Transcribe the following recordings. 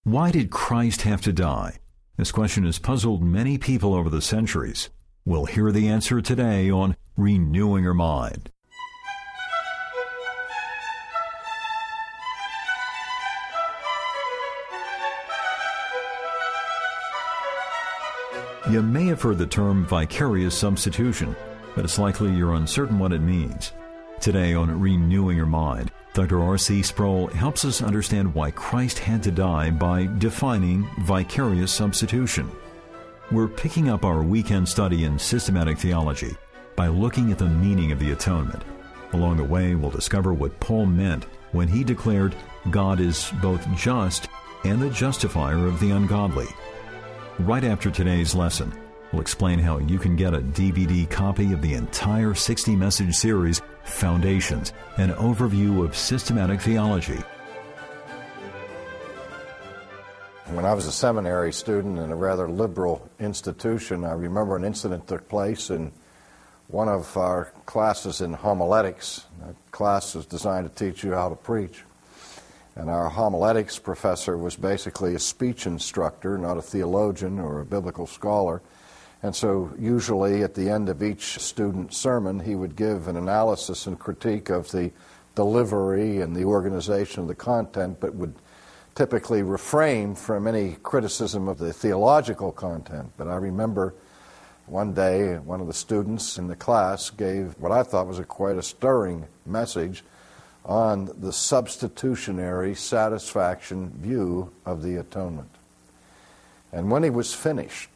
Why did Christ have to die? This question has puzzled many people over the centuries. We'll hear the answer today on Renewing Your Mind. You may have heard the term vicarious substitution, but it's likely you're uncertain what it means. Today on Renewing Your Mind, Dr. R.C. Sproul helps us understand why Christ had to die by defining vicarious substitution. We're picking up our weekend study in systematic theology by looking at the meaning of the atonement. Along the way, we'll discover what Paul meant when he declared God is both just and the justifier of the ungodly. Right after today's lesson, we'll explain how you can get a DVD copy of the entire 60-message series, Foundations, an overview of systematic theology. When I was a seminary student in a rather liberal institution, I remember an incident took place in one of our classes in homiletics. That class was designed to teach you how to preach. And our homiletics professor was basically a speech instructor, not a theologian or a biblical scholar. And so usually at the end of each student sermon, he would give an analysis and critique of the delivery and the organization of the content, but would typically refrain from any criticism of the theological content. But I remember one day one of the students in the class gave what I thought was quite a stirring message on the substitutionary satisfaction view of the atonement. And when he was finished,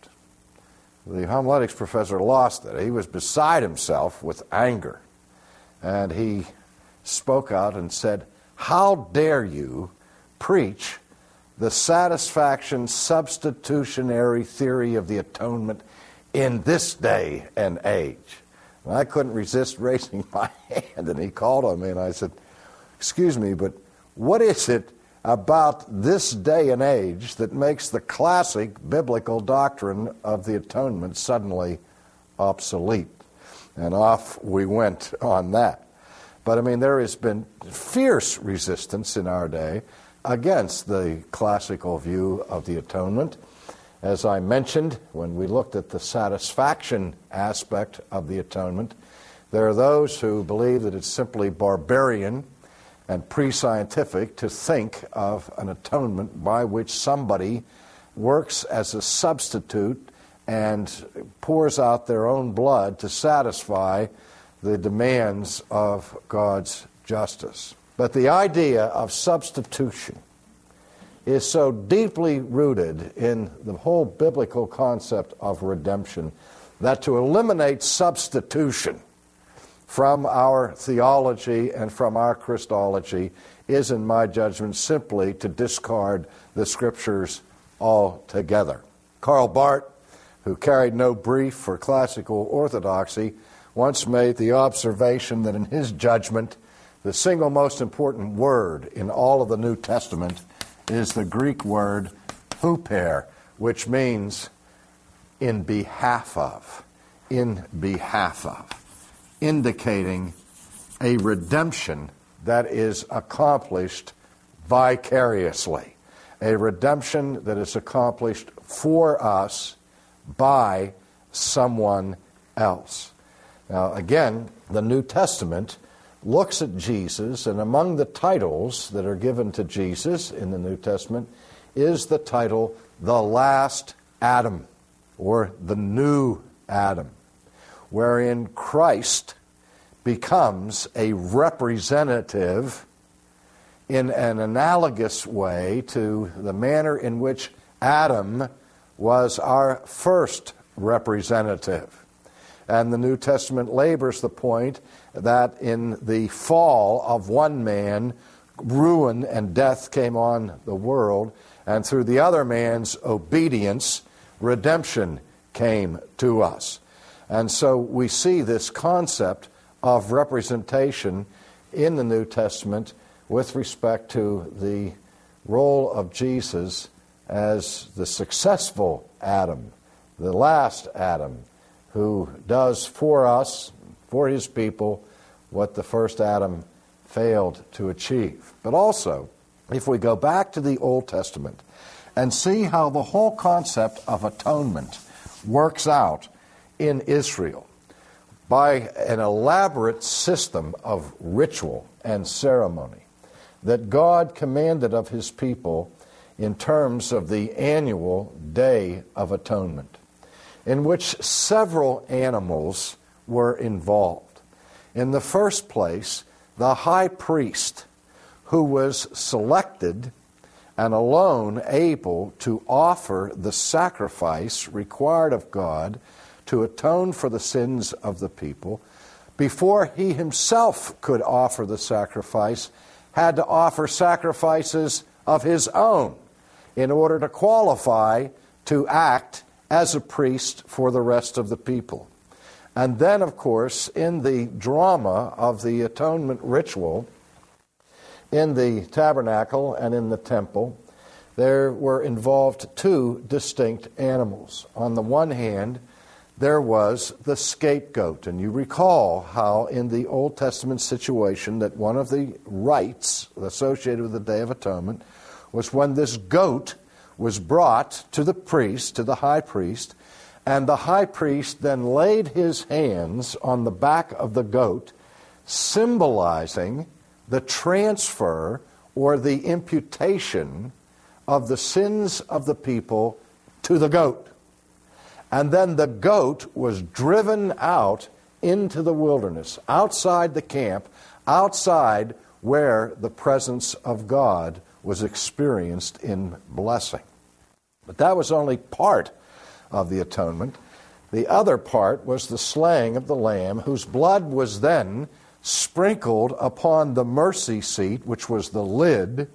the homiletics professor lost it. He was beside himself with anger. And he spoke out and said, "How dare you preach the satisfaction substitutionary theory of the atonement in this day and age?" And I couldn't resist raising my hand, and he called on me, and I said, "Excuse me, but what is it about this day and age that makes the classic biblical doctrine of the atonement suddenly obsolete?" And off we went on that. But I mean, there has been fierce resistance in our day against the classical view of the atonement. As I mentioned, when we looked at the satisfaction aspect of the atonement, there are those who believe that it's simply barbarian and pre-scientific to think of an atonement by which somebody works as a substitute and pours out their own blood to satisfy the demands of God's justice. But the idea of substitution is so deeply rooted in the whole biblical concept of redemption that to eliminate substitution from our theology and from our Christology is, in my judgment, simply to discard the Scriptures altogether. Karl Barth, who carried no brief for classical orthodoxy, once made the observation that in his judgment, the single most important word in all of the New Testament is the Greek word huper, which means in behalf of, indicating a redemption that is accomplished vicariously, a redemption that is accomplished for us by someone else. Now, again, the New Testament looks at Jesus, and among the titles that are given to Jesus in the New Testament is the title, the last Adam, or the new Adam, wherein Christ becomes a representative in an analogous way to the manner in which Adam was our first representative. And the New Testament labors the point that in the fall of one man, ruin and death came on the world, and through the other man's obedience, redemption came to us. And so we see this concept of representation in the New Testament with respect to the role of Jesus as the successful Adam, the last Adam, who does for us, for his people, what the first Adam failed to achieve. But also, if we go back to the Old Testament and see how the whole concept of atonement works out in Israel by an elaborate system of ritual and ceremony that God commanded of his people in terms of the annual Day of Atonement, in which several animals were involved. In the first place, the high priest, who was selected and alone able to offer the sacrifice required of God to atone for the sins of the people, before he himself could offer the sacrifice, had to offer sacrifices of his own in order to qualify to act as a priest for the rest of the people. And then, of course, in the drama of the atonement ritual, in the tabernacle and in the temple, there were involved two distinct animals. On the one hand, there was the scapegoat. And you recall how in the Old Testament situation that one of the rites associated with the Day of Atonement was when this goat was brought to the priest, to the high priest, and the high priest then laid his hands on the back of the goat, symbolizing the transfer or the imputation of the sins of the people to the goat. And then the goat was driven out into the wilderness, outside the camp, outside where the presence of God was experienced in blessing. But that was only part of the atonement. The other part was the slaying of the lamb, whose blood was then sprinkled upon the mercy seat, which was the lid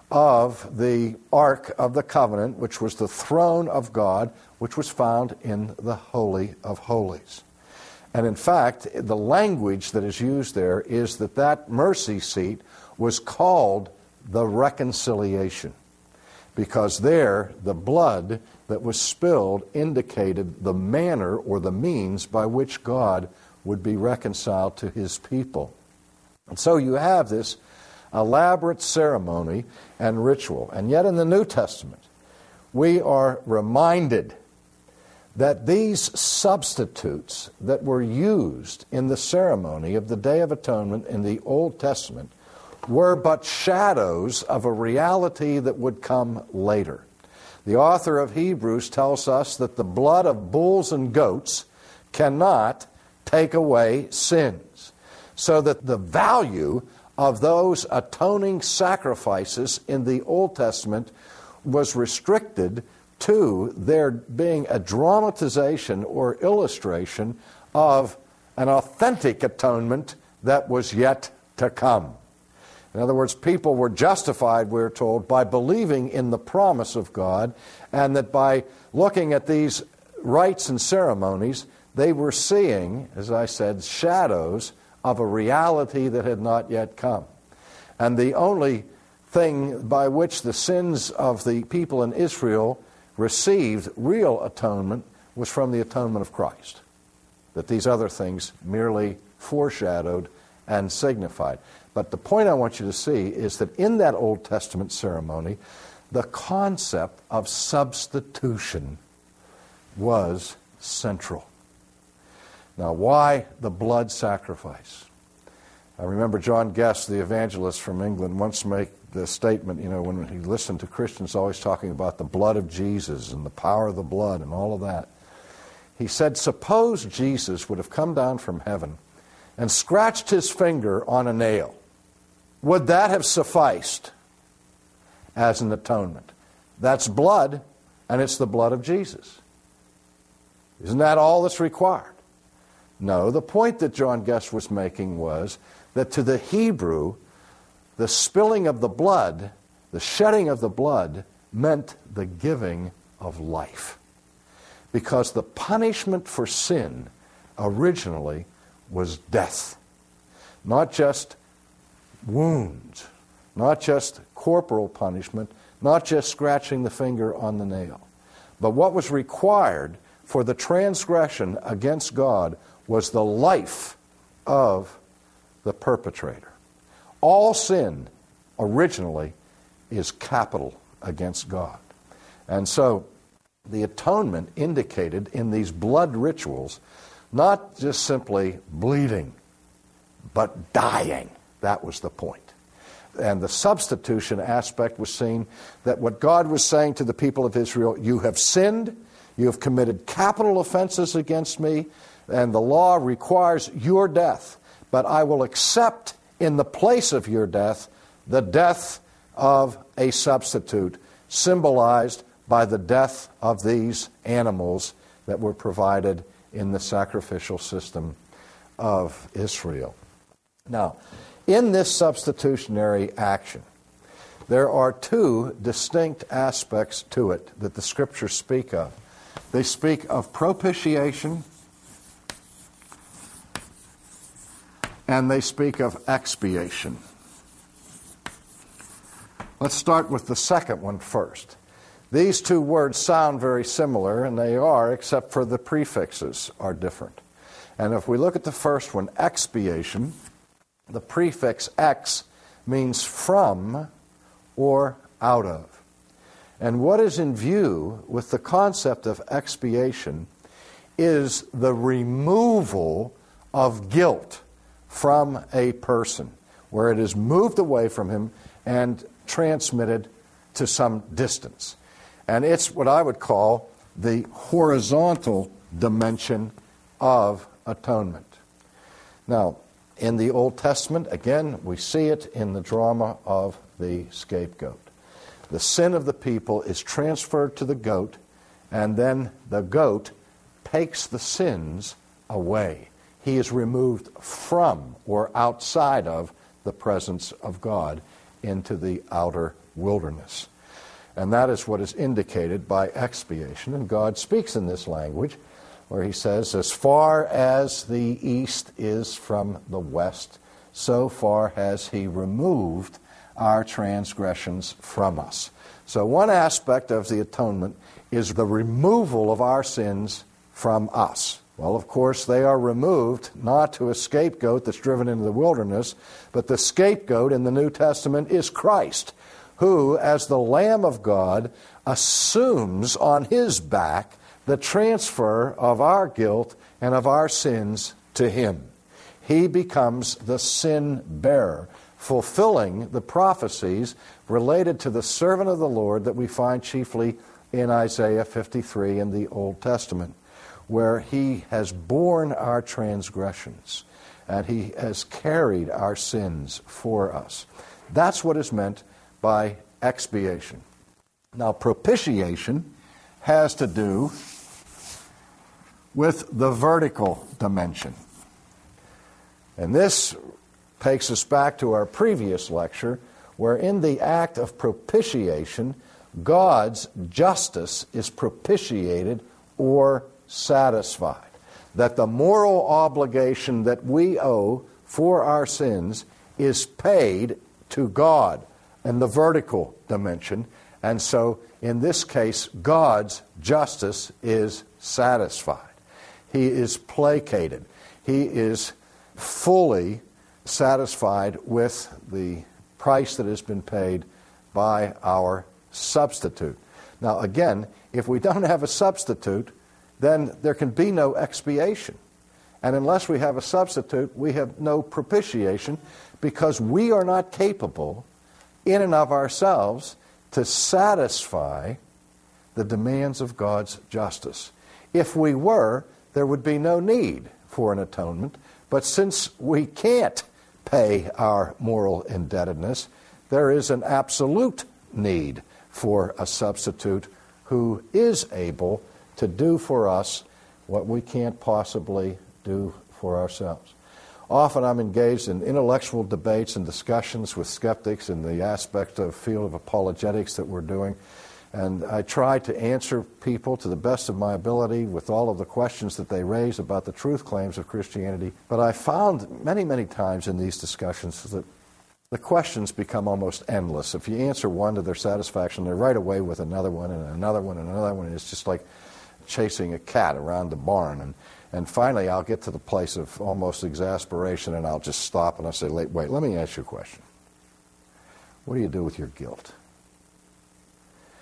of the Ark of the Covenant, which was the throne of God, which was found in the Holy of Holies. And in fact, the language that is used there is that that mercy seat was called the reconciliation, because there the blood that was spilled indicated the manner or the means by which God would be reconciled to his people. And so you have this elaborate ceremony and ritual. And yet in the New Testament, we are reminded that these substitutes that were used in the ceremony of the Day of Atonement in the Old Testament were but shadows of a reality that would come later. The author of Hebrews tells us that the blood of bulls and goats cannot take away sins, so that the value of those atoning sacrifices in the Old Testament was restricted to there being a dramatization or illustration of an authentic atonement that was yet to come. In other words, people were justified, we're told, by believing in the promise of God, and that by looking at these rites and ceremonies, they were seeing, as I said, shadows of a reality that had not yet come. And the only thing by which the sins of the people in Israel received real atonement was from the atonement of Christ, that these other things merely foreshadowed and signified. But the point I want you to see is that in that Old Testament ceremony, the concept of substitution was central. Now, why the blood sacrifice? I remember John Guest, the evangelist from England, once made the statement, when he listened to Christians always talking about the blood of Jesus and the power of the blood and all of that. He said, suppose Jesus would have come down from heaven and scratched his finger on a nail. Would that have sufficed as an atonement? That's blood, and it's the blood of Jesus. Isn't that all that's required? No, the point that John Guest was making was that to the Hebrew, the spilling of the blood, the shedding of the blood, meant the giving of life. Because the punishment for sin originally was death. Not just wounds, not just corporal punishment, not just scratching the finger on the nail. But what was required for the transgression against God was the life of the perpetrator. All sin originally is capital against God. And so the atonement indicated in these blood rituals not just simply bleeding, but dying. That was the point. And the substitution aspect was seen that what God was saying to the people of Israel, you have sinned, you have committed capital offenses against me, and the law requires your death, but I will accept in the place of your death the death of a substitute, symbolized by the death of these animals that were provided in the sacrificial system of Israel. Now, in this substitutionary action, there are two distinct aspects to it that the Scriptures speak of. They speak of propitiation and they speak of expiation. Let's start with the second one first. These two words sound very similar, and they are, except for the prefixes are different. And if we look at the first one, expiation, the prefix ex means from or out of. And what is in view with the concept of expiation is the removal of guilt from a person, where it is moved away from him and transmitted to some distance. And it's what I would call the horizontal dimension of atonement. Now, in the Old Testament, again, we see it in the drama of the scapegoat. The sin of the people is transferred to the goat, and then the goat takes the sins away. He is removed from or outside of the presence of God into the outer wilderness. And that is what is indicated by expiation. And God speaks in this language where he says, as far as the east is from the west, so far has he removed our transgressions from us. So one aspect of the atonement is the removal of our sins from us. Well, of course, they are removed not to a scapegoat that's driven into the wilderness, but the scapegoat in the New Testament is Christ, who, as the Lamb of God, assumes on his back the transfer of our guilt and of our sins to him. He becomes the sin bearer, fulfilling the prophecies related to the servant of the Lord that we find chiefly in Isaiah 53 in the Old Testament, where he has borne our transgressions and he has carried our sins for us. That's what is meant by expiation. Now, propitiation has to do with the vertical dimension. And this takes us back to our previous lecture, where in the act of propitiation, God's justice is propitiated or satisfied. That the moral obligation that we owe for our sins is paid to God in the vertical dimension. And so, in this case, God's justice is satisfied. He is placated. He is fully satisfied with the price that has been paid by our substitute. Now, again, if we don't have a substitute, then there can be no expiation. And unless we have a substitute, we have no propitiation, because we are not capable in and of ourselves to satisfy the demands of God's justice. If we were, there would be no need for an atonement. But since we can't pay our moral indebtedness, there is an absolute need for a substitute who is able to do for us what we can't possibly do for ourselves. Often I'm engaged in intellectual debates and discussions with skeptics in the aspect of field of apologetics that we're doing, and I try to answer people to the best of my ability with all of the questions that they raise about the truth claims of Christianity. But I found many, many times in these discussions that the questions become almost endless. If you answer one to their satisfaction, they're right away with another one and another one and another one, and it's just like chasing a cat around the barn. And finally, I'll get to the place of almost exasperation, and I'll just stop and I'll say, wait, let me ask you a question. What do you do with your guilt?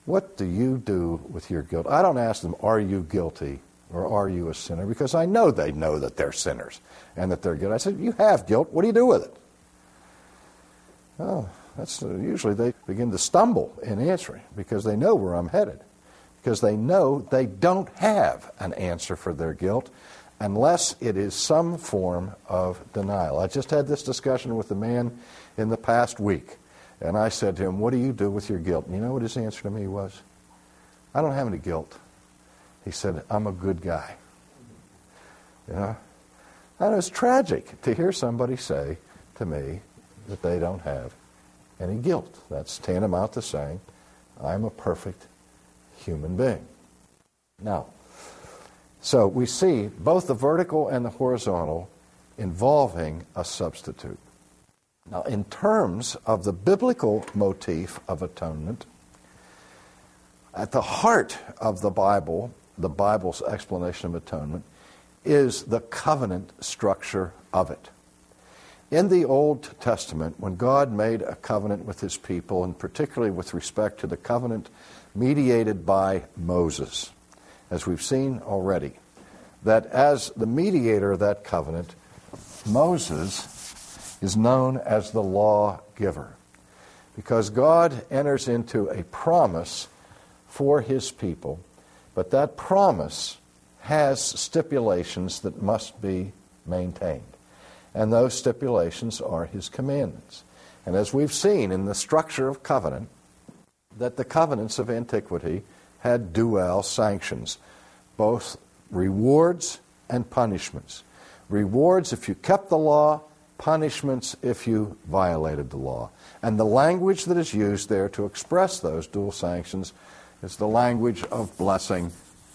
what do you do with your guilt? I don't ask them, are you guilty or are you a sinner? Because I know they know that they're sinners and that they're guilty. I said, you have guilt. What do you do with it? Oh, that's usually they begin to stumble in answering because they know where I'm headed. Because they know they don't have an answer for their guilt unless it is some form of denial. I just had this discussion with a man in the past week, and I said to him, what do you do with your guilt? And you know what his answer to me was? I don't have any guilt. He said, I'm a good guy. You know? And it was tragic to hear somebody say to me that they don't have any guilt. That's tantamount to saying, I'm a perfect human being. Now, so we see both the vertical and the horizontal involving a substitute. Now, in terms of the biblical motif of atonement, at the heart of the Bible's explanation of atonement, is the covenant structure of it. In the Old Testament, when God made a covenant with his people, and particularly with respect to the covenant mediated by Moses, as we've seen already, that as the mediator of that covenant, Moses is known as the lawgiver, because God enters into a promise for his people, but that promise has stipulations that must be maintained. And those stipulations are his commandments. And as we've seen in the structure of covenant, that the covenants of antiquity had dual sanctions, both rewards and punishments. Rewards if you kept the law, punishments if you violated the law. And the language that is used there to express those dual sanctions is the language of blessing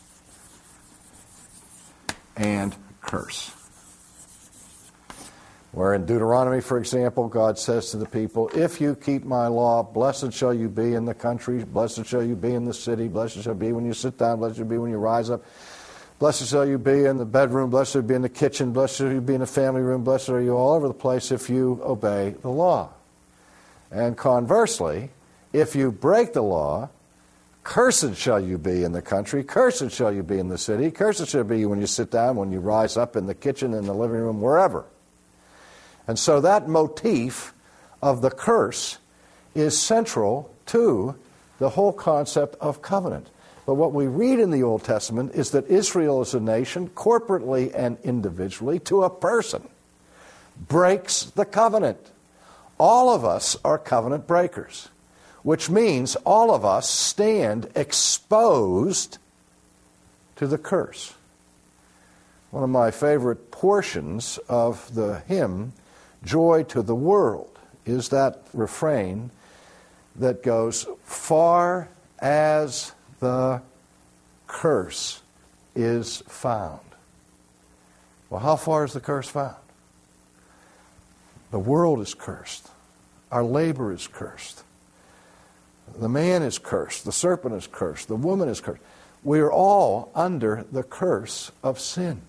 and curse. Where in Deuteronomy, for example, God says to the people, if you keep my law, blessed shall you be in the country, blessed shall you be in the city, blessed shall you be when you sit down, blessed shall you be when you rise up, blessed shall you be in the bedroom, blessed shall you be in the kitchen, blessed shall you be in the family room, blessed are you all over the place if you obey the law. And conversely, if you break the law, cursed shall you be in the country, cursed shall you be in the city, cursed shall you be when you sit down, when you rise up, in the kitchen, in the living room, wherever. And so that motif of the curse is central to the whole concept of covenant. But what we read in the Old Testament is that Israel as a nation, corporately and individually, to a person, breaks the covenant. All of us are covenant breakers, which means all of us stand exposed to the curse. One of my favorite portions of the hymn, Joy to the World, is that refrain that goes, far as the curse is found. Well, how far is the curse found? The world is cursed. Our labor is cursed. The man is cursed. The serpent is cursed. The woman is cursed. We are all under the curse of sin.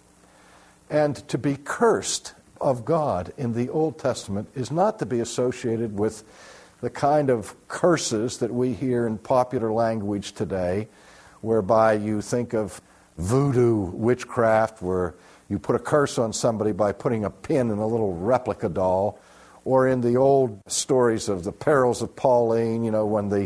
And to be cursed of God in the Old Testament is not to be associated with the kind of curses that we hear in popular language today, whereby you think of voodoo witchcraft, where you put a curse on somebody by putting a pin in a little replica doll, or in the old stories of the perils of Pauline, you know,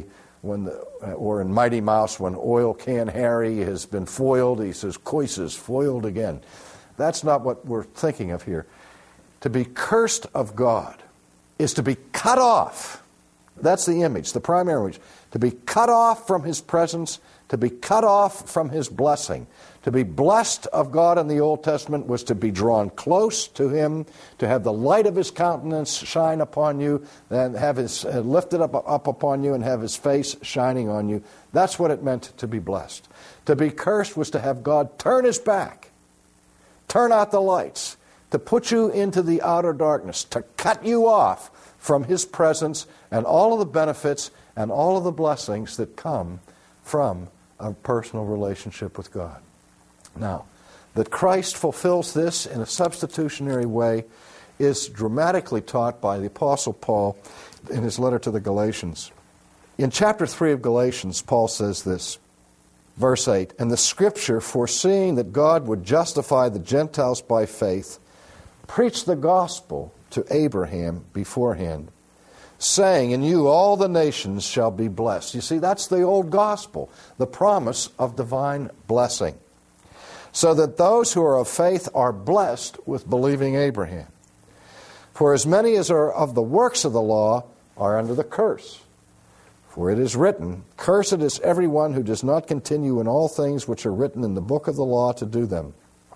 or in Mighty Mouse, when Oil Can Harry has been foiled, he says, "Coises, foiled again." That's not what we're thinking of here. To be cursed of God is to be cut off. That's the image, the primary image. To be cut off from his presence, to be cut off from his blessing. To be blessed of God in the Old Testament was to be drawn close to him, to have the light of his countenance shine upon you, and have his lifted up upon you and have his face shining on you. That's what it meant to be blessed. To be cursed was to have God turn his back, turn out the lights, to put you into the outer darkness, to cut you off from his presence and all of the benefits and all of the blessings that come from a personal relationship with God. Now, that Christ fulfills this in a substitutionary way is dramatically taught by the Apostle Paul in his letter to the Galatians. In chapter 3 of Galatians, Paul says this, verse 8, "And the Scripture, foreseeing that God would justify the Gentiles by faith, preached the gospel to Abraham beforehand, saying, in you all the nations shall be blessed." You see, that's the old gospel, the promise of divine blessing. "So that those who are of faith are blessed with believing Abraham. For as many as are of the works of the law are under the curse. For it is written, Cursed is everyone who does not continue in all things which are written in the book of the law to do them.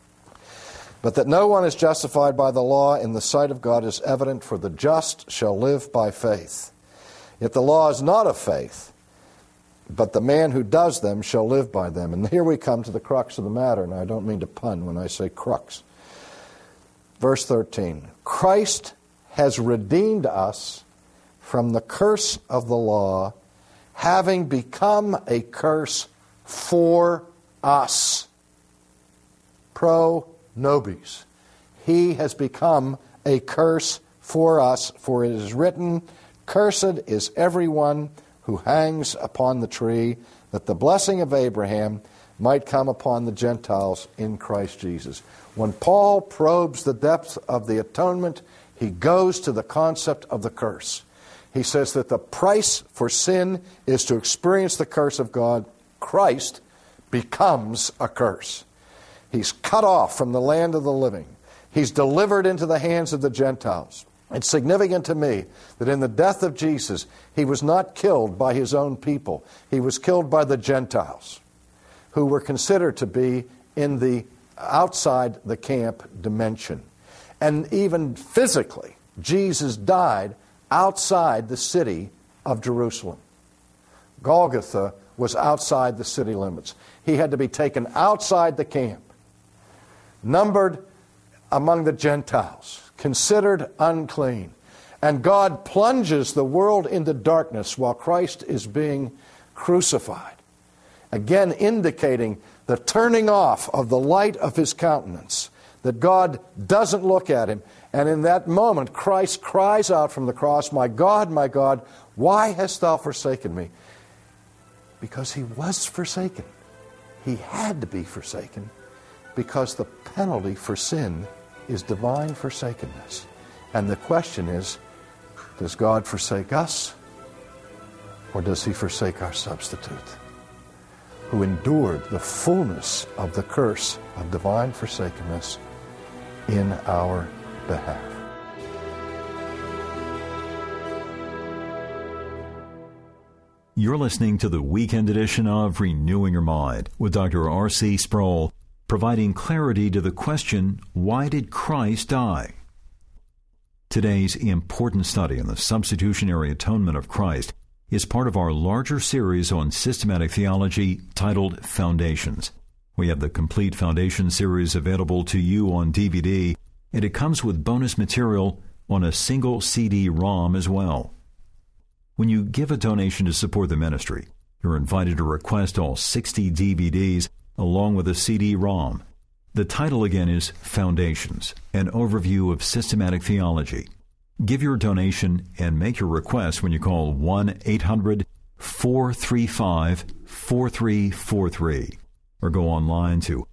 But that no one is justified by the law in the sight of God is evident, for the just shall live by faith. Yet the law is not of faith, but the man who does them shall live by them." And here we come to the crux of the matter, and I don't mean to pun when I say crux. Verse 13, "Christ has redeemed us from the curse of the law, having become a curse for us." Pro nobis. He has become a curse for us, for it is written, "Cursed is everyone who hangs upon the tree, that the blessing of Abraham might come upon the Gentiles in Christ Jesus." When Paul probes the depth of the atonement, he goes to the concept of the curse. He says that the price for sin is to experience the curse of God. Christ becomes a curse. He's cut off from the land of the living. He's delivered into the hands of the Gentiles. It's significant to me that in the death of Jesus, he was not killed by his own people. He was killed by the Gentiles, who were considered to be in the outside the camp dimension. And even physically, Jesus died outside the city of Jerusalem. Golgotha was outside the city limits. He had to be taken outside the camp, numbered among the Gentiles, considered unclean. And God plunges the world into darkness while Christ is being crucified, again indicating the turning off of the light of his countenance, that God doesn't look at him. And in that moment, Christ cries out from the cross, my God, why hast thou forsaken me?" Because he was forsaken. He had to be forsaken, because the penalty for sin is divine forsakenness. And the question is, does God forsake us, or does he forsake our substitute, who endured the fullness of the curse of divine forsakenness in our behalf? You're listening to the weekend edition of Renewing Your Mind with Dr. R.C. Sproul, providing clarity to the question, why did Christ die? Today's important study on the substitutionary atonement of Christ is part of our larger series on systematic theology titled Foundations. We have the complete Foundation series available to you on DVD, and it comes with bonus material on a single CD-ROM as well. When you give a donation to support the ministry, you're invited to request all 60 DVDs along with a CD-ROM. The title again is Foundations, an overview of systematic theology. Give your donation and make your request when you call 1-800-435-4343 or go online to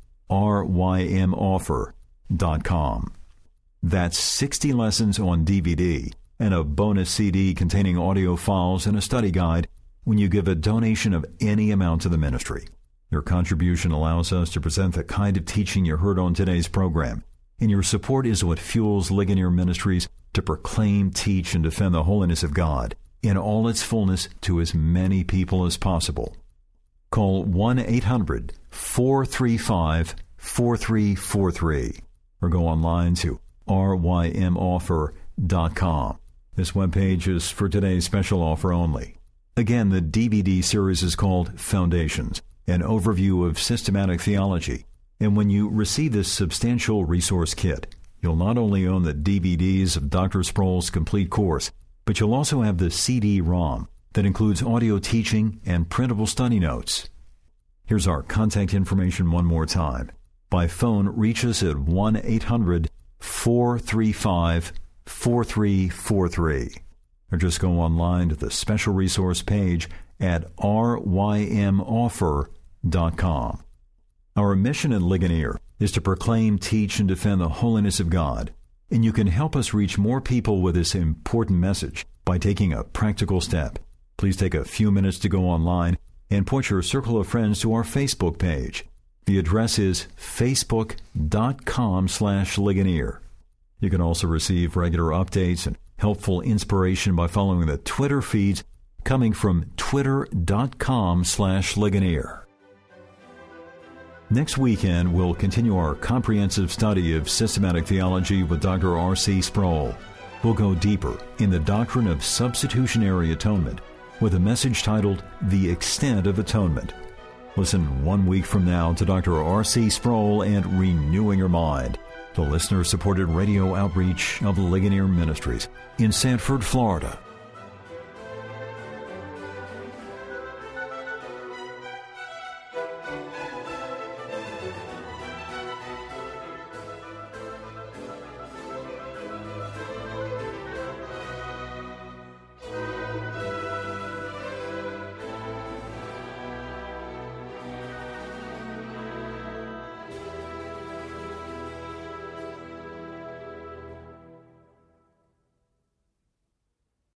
rymoffer.com. That's 60 lessons on DVD and a bonus CD containing audio files and a study guide when you give a donation of any amount to the ministry. Your contribution allows us to present the kind of teaching you heard on today's program, and your support is what fuels Ligonier Ministries to proclaim, teach, and defend the holiness of God in all its fullness to as many people as possible. Call 1-800-435-4343 or go online to rymoffer.com. This webpage is for today's special offer only. Again, the DVD series is called Foundations, an overview of systematic theology. And when you receive this substantial resource kit, you'll not only own the DVDs of Dr. Sproul's complete course, but you'll also have the CD-ROM that includes audio teaching and printable study notes. Here's our contact information one more time. By phone, reach us at 1-800-435-4343. or just go online to the special resource page at rymoffer.com. Our mission at Ligonier is to proclaim, teach, and defend the holiness of God, and you can help us reach more people with this important message by taking a practical step. Please take a few minutes to go online and point your circle of friends to our Facebook page. The address is facebook.com/Ligonier. You can also receive regular updates and helpful inspiration by following the Twitter feeds coming from twitter.com/Ligonier. Next weekend, we'll continue our comprehensive study of systematic theology with Dr. R.C. Sproul. We'll go deeper in the doctrine of substitutionary atonement with a message titled The Extent of Atonement. Listen 1 week from now to Dr. R.C. Sproul and Renewing Your Mind, the listener-supported radio outreach of Ligonier Ministries in Sanford, Florida.